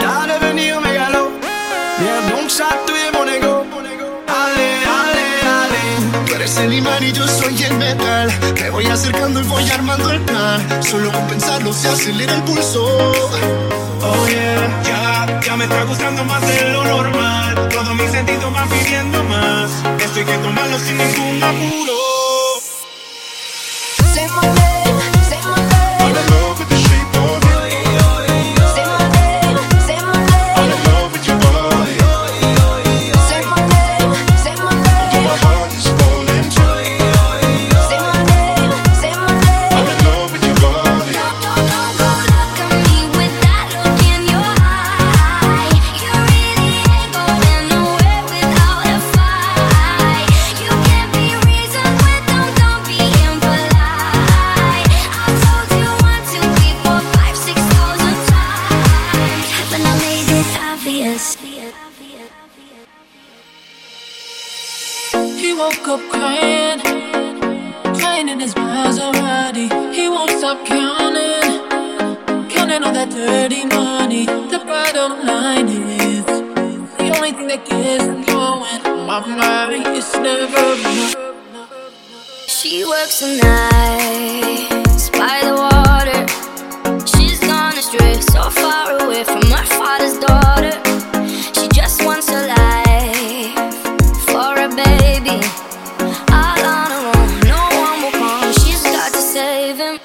t'as devenu au mégalo. Viens donc chatouiller mon ego. Allez, allez, allez. Tú eres el imán y yo soy el metal. Me voy acercando y voy armando el plan. Solo con pensarlo se acelera el pulso. Oh yeah, ya me está gustando más de lo normal. Todos mis sentidos van pidiendo más. Esto hay que tomarlo sin ningún apuro. Say my name, say my name. I'm in love with the shape of you. Say my name, say my name. I'm in love with your body. Say my name, say my name. My heart is falling too. Say my name, say my name. I'm in love with your body. Look at me with that look in your eye. You really ain't going nowhere without a fight. You can't be reasoned with, don't be impolite. I told you 1, 2, 3, 4, 5, 6,000 times, but I made it obvious. He woke up crying, crying in his Maserati. He won't stop counting, counting all that dirty money. The bottom line is, the only thing that gets him going, my mind is never enough. She works the nights by the water. She's gone astray, so far away from her father's daughter. She just wants a life for a baby. All on her own, no one will come. She's got to save him.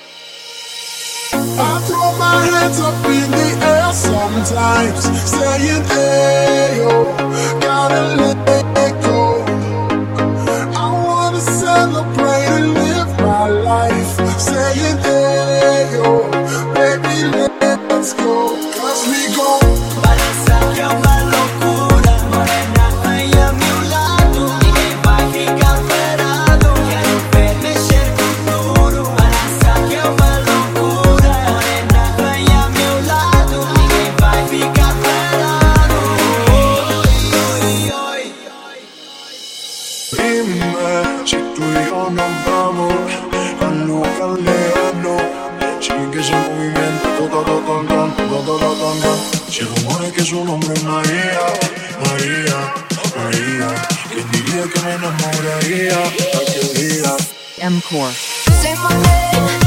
I throw my hands up in the air sometimes, saying, hey, yo, gotta let go. I wanna celebrate and live my life, saying, hey, yo, baby, let's go. Cause we go. Parece que es una locura, morena ahí a mi lado, ninguém vai ficar parado. Quero ver mexer com tudo. Parece que é uma loucura, morena aí a meu lado, ninguém vai ficar parado. Oi, oi, oi. Dime si tú y yo nos vamos al lugar lejano, sin que ese movimiento si rumores que su nombre es María, María, María. ¿Quién diría que me enamoraría aquel día? M-Core. Say my name.